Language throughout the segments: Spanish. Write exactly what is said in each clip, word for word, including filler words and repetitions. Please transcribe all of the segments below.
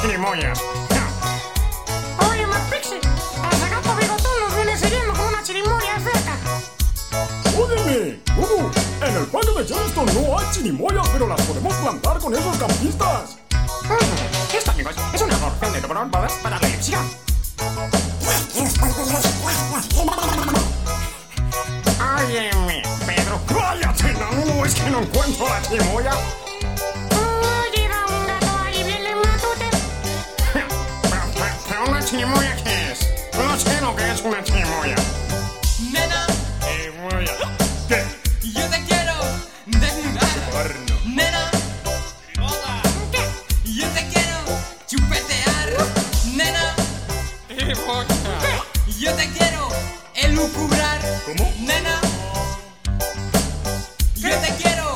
chirimoyas. Oye, McPixie, a ese gato bigotón nos viene siguiendo con una chirimoya cerca. ¡Óyeme! Gugu, en el parque de Yellowstone no hay chirimoyas, pero las podemos plantar con esos campistas. Mm, esto, amigos, es una porción de tiburón para la televisión. Óyeme, Pedro. ¡Cállate, Nanudo! Es que no encuentro la chirimoya. Oye, da un gato ahí viene matute. Pero, pero, pero una chirimoya, ¿qué es? No sé lo que es una chirimoya. Nena, Chirimoya. ¿Qué? yo te quiero desnudar. Nena, yo te quiero chupetear. Nena, yo te quiero elucubrar. ¿Cómo? Nena, yo te quiero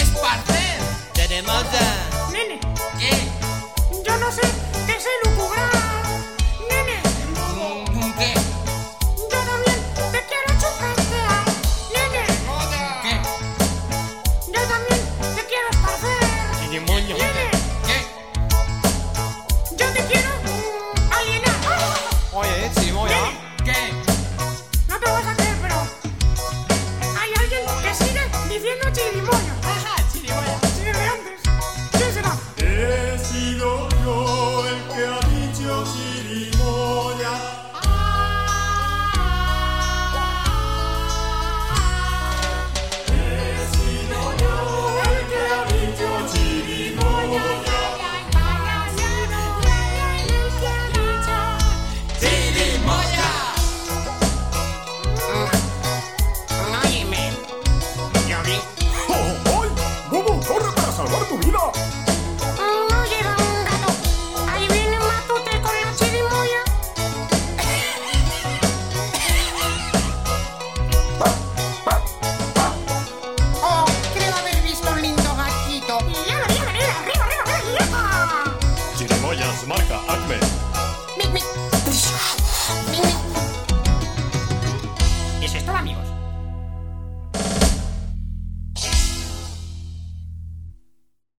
esparcer. Tenemos a... Nene, ¿Qué? yo no sé qué es elucubrar.